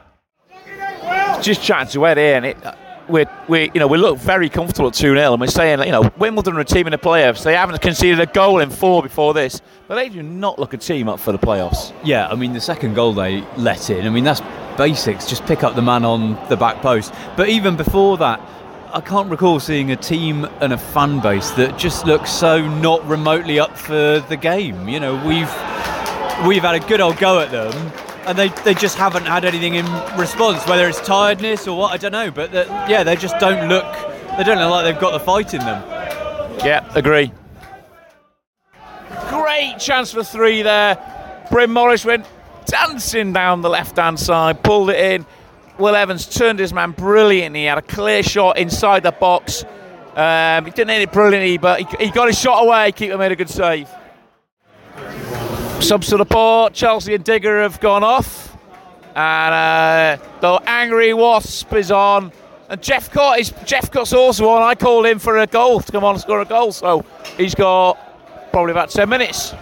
Just chatting to Ed here, and it, uh, we we you know we look very comfortable at two nil, and we're saying, you know, Wimbledon are a team in the playoffs. They haven't conceded a goal in four before this, but they do not look a team up for the playoffs. Yeah, I mean the second goal they let in. I mean that's basics. Just pick up the man on the back post. But even before that, I can't recall seeing a team and a fan base that just looks so not remotely up for the game. You know, we've we've had a good old go at them, and they, they just haven't had anything in response, whether it's tiredness or what, I don't know. But yeah, they just don't look they don't look like they've got the fight in them. Yeah, agree. Great chance for three there. Bryn Morris went dancing down the left-hand side, pulled it in. Will Evans turned his man brilliantly. He had a clear shot inside the box. Um, he didn't hit it brilliantly, but he, he got his shot away. Keeper made a good save. Subs to the port. Chelsea and Digger have gone off. And uh, the Angry Wasp is on. And Jeff Cott is Jeff Cott's also on. I called him for a goal to come on and score a goal. So he's got probably about ten minutes.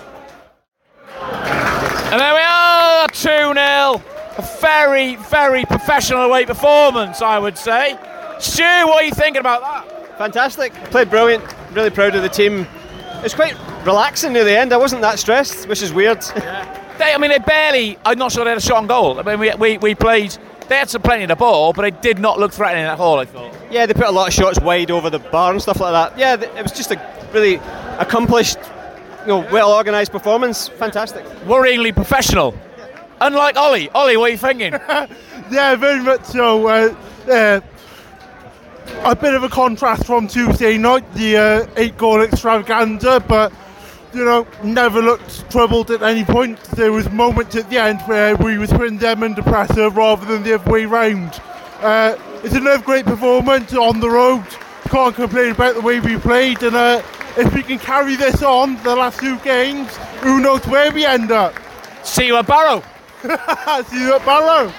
And there we are, two nil. A very, very professional away performance, I would say. Stu, what are you thinking about that? Fantastic. Played brilliant. Really proud of the team. It's quite relaxing near the end. I wasn't that stressed, which is weird. Yeah. They, I mean, they barely, I'm not sure they had a shot on goal. I mean, we, we, we played, they had some plenty of the ball, but it did not look threatening at all, I thought. Yeah, they put a lot of shots wide over the bar and stuff like that. Yeah, it was just a really accomplished, you know, well-organised performance. Fantastic. Worryingly professional. Unlike Ollie. Ollie, what are you thinking? Yeah, very much so. Uh, uh, a bit of a contrast from Tuesday night, the uh, eight-goal extravaganza, but, you know, never looked troubled at any point. There was moments at the end where we was putting them under pressure rather than the other way round. Uh, it's another great performance on the road. Can't complain about the way we played, and uh, if we can carry this on the last few games, who knows where we end up. See you at Barrow. See you at Barrow.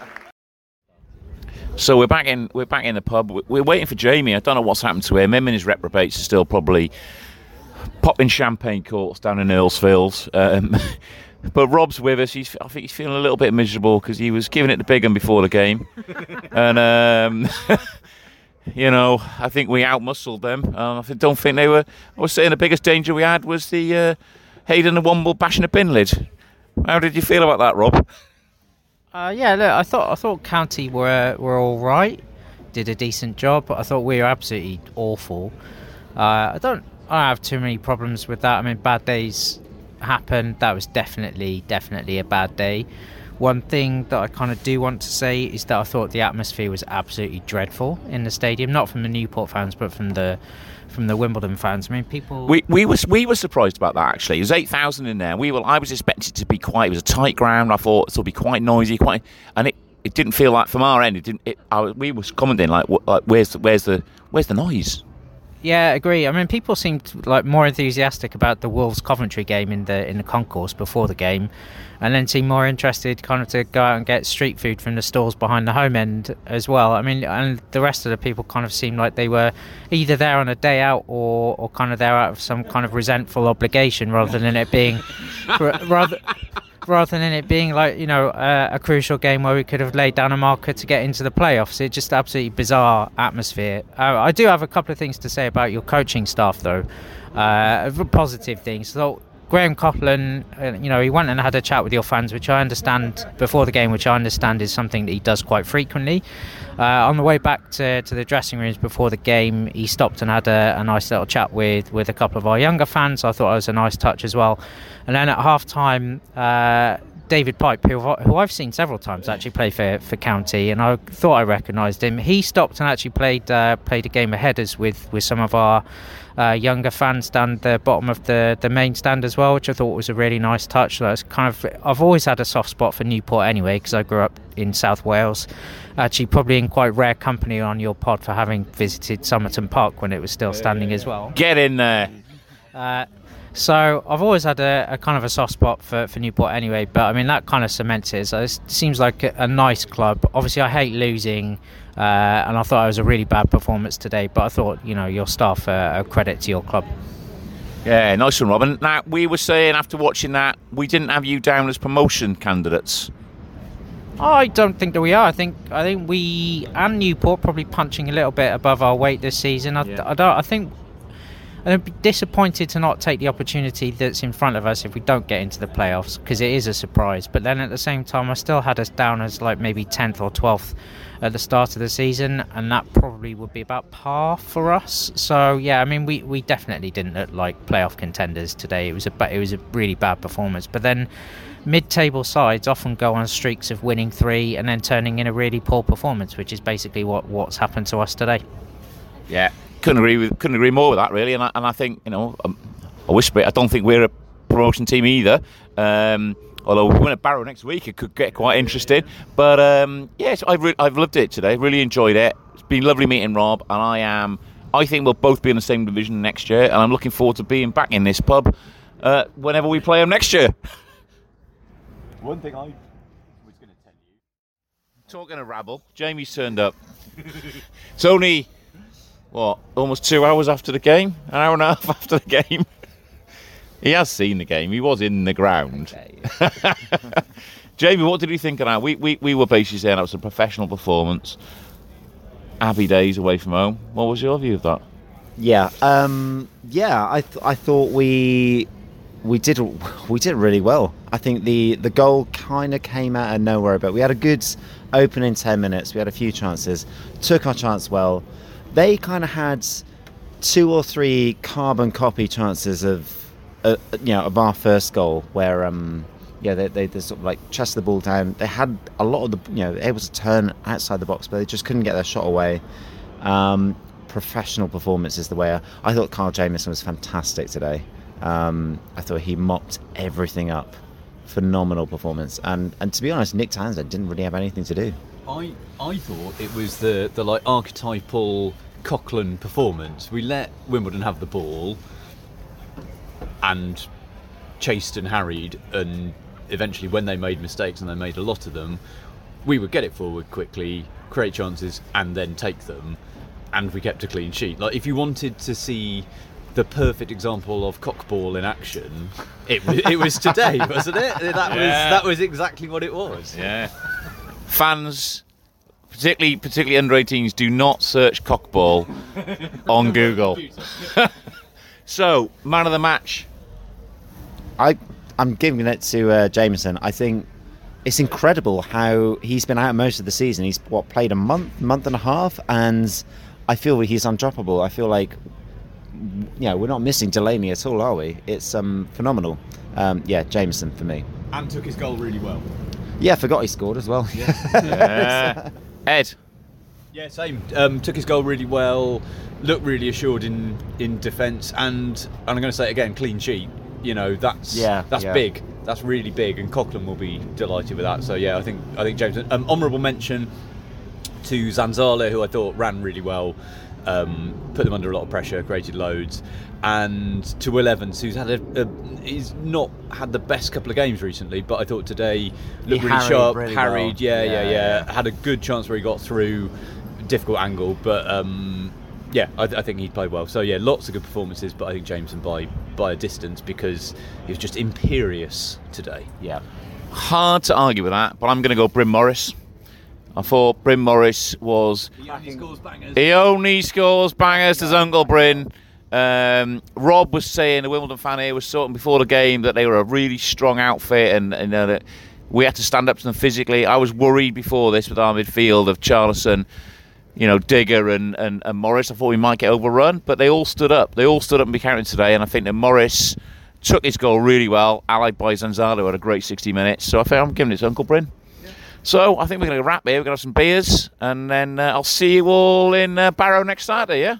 So we're back in. We're back in the pub. We're waiting for Jamie. I don't know what's happened to him. Him and his reprobates are still probably popping champagne corks down in Earlsfield. Um, but Rob's with us. He's. I think he's feeling a little bit miserable because he was giving it the big one before the game, and um, you know, I think we outmuscled them. Uh, I don't think they were. I was saying the biggest danger we had was the uh, Hayden and Womble bashing a bin lid. How did you feel about that, Rob? Uh, yeah, look, I thought I thought County were were all right, did a decent job, but I thought we were absolutely awful. Uh, I don't I don't have too many problems with that. I mean, bad days happen. That was definitely definitely a bad day. One thing that I kind of do want to say is that I thought the atmosphere was absolutely dreadful in the stadium, not from the Newport fans, but from the from the Wimbledon fans. I mean, people. We we was we were surprised about that actually. It was eight thousand in there. We were. I was expecting it to be quite. It was a tight ground. I thought it'll be quite noisy, quite, and it, it didn't feel like from our end. It didn't. It, I, we was commenting like, like, where's the, where's the where's the noise? Yeah, I agree. I mean, people seemed like more enthusiastic about the Wolves Coventry game in the in the concourse before the game, and then seemed more interested kind of to go out and get street food from the stalls behind the home end as well. I mean, and the rest of the people kind of seemed like they were either there on a day out or, or kind of there out of some kind of resentful obligation rather than it being rather rather than it being like, you know, uh, a crucial game where we could have laid down a marker to get into the playoffs. It's just absolutely bizarre atmosphere. Uh, I do have a couple of things to say about your coaching staff, though. Uh, positive things. So Graham Copland, uh, you know, he went and had a chat with your fans, which I understand before the game, which I understand is something that he does quite frequently. Uh, on the way back to, to the dressing rooms before the game, he stopped and had a, a nice little chat with, with a couple of our younger fans. I thought it was a nice touch as well. And then at half-time, uh, David Pipe, who, who I've seen several times actually play for, for County, and I thought I recognised him. He stopped and actually played uh, played a game of headers with, with some of our uh, younger fans down the bottom of the, the main stand as well, which I thought was a really nice touch. So it's kind of, I've always had a soft spot for Newport anyway, because I grew up in South Wales. Actually, probably in quite rare company on your pod for having visited Somerton Park when it was still standing as well. Get in there. Uh, So I've always had a, a kind of a soft spot for, for Newport anyway, but I mean that kind of cements it. So it seems like a, a nice club. Obviously I hate losing, uh, and I thought it was a really bad performance today, but I thought, you know, your staff are a credit to your club. Yeah, nice one, Robin. Now, we were saying after watching that, we didn't have you down as promotion candidates. I don't think that we are. I think I think we and Newport probably punching a little bit above our weight this season. I, yeah. I don't. I think I'd be disappointed to not take the opportunity that's in front of us if we don't get into the playoffs, because it is a surprise. But then at the same time, I still had us down as like maybe tenth or twelfth at the start of the season, and that probably would be about par for us. So yeah, I mean, we, we definitely didn't look like playoff contenders today. It was a it was a really bad performance. But then mid-table sides often go on streaks of winning three and then turning in a really poor performance, which is basically what what's happened to us today. Yeah. Couldn't agree with, couldn't agree more with that, really. And I, and I think, you know, um, I whisper it, I don't think we're a promotion team either. Um, although we win at Barrow next week, it could get quite interesting. But um, yes, I've re- I've loved it today. Really enjoyed it. It's been lovely meeting Rob, and I am. I think we'll both be in the same division next year, and I'm looking forward to being back in this pub uh, whenever we play them next year. One thing I was going to tell you. Talking of rabble, Jamie's turned up. It's only. What, almost two hours after the game? An hour and a half after the game? He has seen the game. He was in the ground. Okay. Jamie, what did you think of that? We, we, we were basically saying that was a professional performance. Happy days away from home. What was your view of that? Yeah, um, yeah. I th- I thought we we did we did really well. I think the, the goal kind of came out of nowhere, but we had a good opening ten minutes. We had a few chances. Took our chance well. They kind of had two or three carbon copy chances of, uh, you know, of our first goal, where, um, yeah, they, they, they sort of like chested the ball down. They had a lot of the, you know, able to turn outside the box, but they just couldn't get their shot away. Um, professional performance is the way. I, I thought Carl Jamieson was fantastic today. Um, I thought he mopped everything up. Phenomenal performance, and and to be honest, Nick Townsend didn't really have anything to do. I I thought it was the, the like archetypal Coughlin performance. We let Wimbledon have the ball, and chased and harried, and eventually when they made mistakes, and they made a lot of them, we would get it forward quickly, create chances, and then take them, and we kept a clean sheet. Like, if you wanted to see the perfect example of cockball in action, it was, it was today, wasn't it? That was Yeah. that was exactly what it was. Yeah. Fans, particularly particularly under eighteens, do not search cockball on Google. So, man of the match. I, I'm giving it to uh, Jameson. I think it's incredible how he's been out most of the season. He's, what, played a month, month and a half, and I feel he's undroppable. I feel like, you know, we're not missing Delaney at all, are we? It's um, phenomenal. Um, yeah, Jameson for me. And took his goal really well. Yeah, I forgot he scored as well. Yeah. Ed. Yeah, same. Um, took his goal really well, looked really assured in, in defence, and, and I'm going to say it again, clean sheet. You know, that's Yeah, that's yeah. big. That's really big, and Coughlin will be delighted with that. So yeah, I think I think James. Um, honourable mention to Zanzala, who I thought ran really well, um, put them under a lot of pressure, created loads, and to Will Evans, who's had a, a he's not had the best couple of games recently, but I thought today looked He really harried sharp, really harried, well. yeah, Yeah, yeah, yeah, yeah. had a good chance where he got through, difficult angle, but. Um, Yeah, I, th- I think he played well. So yeah, lots of good performances, but I think Jameson by by a distance, because he was just imperious today. Yeah, Hard to argue with that, but I'm going to go Bryn Morris. I thought Bryn Morris was... He only scores bangers. He only scores bangers, does Uncle Bryn. Um, Rob was saying, the Wimbledon fan here was talking before the game that they were a really strong outfit, and, and uh, that we had to stand up to them physically. I was worried before this with our midfield of Charlison, you know, Digger and, and, and Morris. I thought we might get overrun, but they all stood up. They all stood up and be counted today, and I think that Morris took his goal really well, allied by Zanzala, who had a great sixty minutes. So I think I'm giving it to Uncle Bryn. Yeah. So I think we're going to wrap here. We're going to have some beers, and then uh, I'll see you all in uh, Barrow next Saturday, yeah?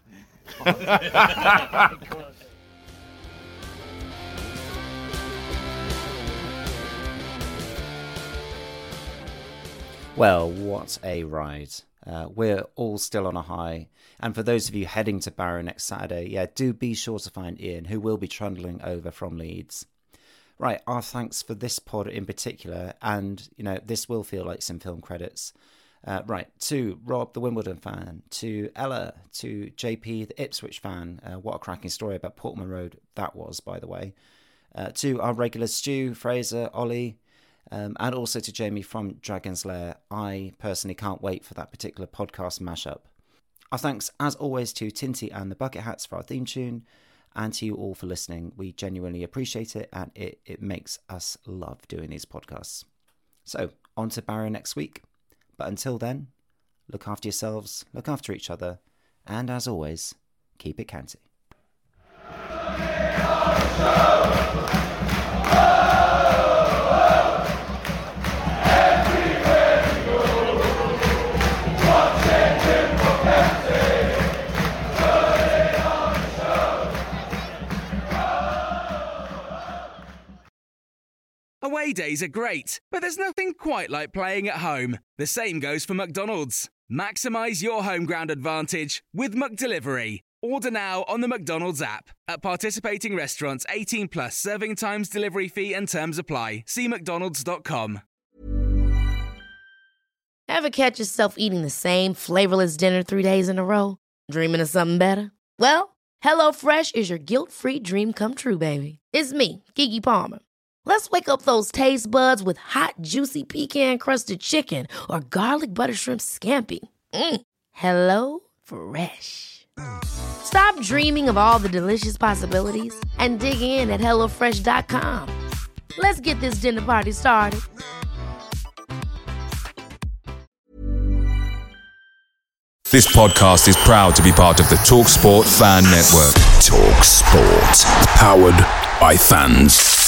Well, what a ride. Uh, we're all still on a high. And for those of you heading to Barrow next Saturday, yeah, do be sure to find Ian, who will be trundling over from Leeds. Right, our thanks for this pod in particular, and, you know, this will feel like some film credits. Uh, right, to Rob, the Wimbledon fan, to Ella, to J P, the Ipswich fan. Uh, what a cracking story about Portman Road that was, by the way. Uh, to our regulars, Stu, Fraser, Ollie, Um, and also to Jamie from Dragon's Lair. I personally can't wait for that particular podcast mashup. Our thanks, as always, to Tinty and the Bucket Hats for our theme tune, and to you all for listening. We genuinely appreciate it, and it, it makes us love doing these podcasts. So, on to Barrow next week. But until then, look after yourselves, look after each other, and as always, keep it county. Away days are great, but there's nothing quite like playing at home. The same goes for McDonald's. Maximise your home ground advantage with McDelivery. Order now on the McDonald's app. At participating restaurants, eighteen plus, serving times, delivery fee and terms apply. See mcdonalds dot com. Ever catch yourself eating the same flavorless dinner three days in a row? Dreaming of something better? Well, HelloFresh is your guilt-free dream come true, baby. It's me, Keke Palmer. Let's wake up those taste buds with hot, juicy pecan-crusted chicken or garlic butter shrimp scampi. Mm. Hello Fresh. Stop dreaming of all the delicious possibilities and dig in at hello fresh dot com. Let's get this dinner party started. This podcast is proud to be part of the TalkSport Fan Network. TalkSport. Powered by fans.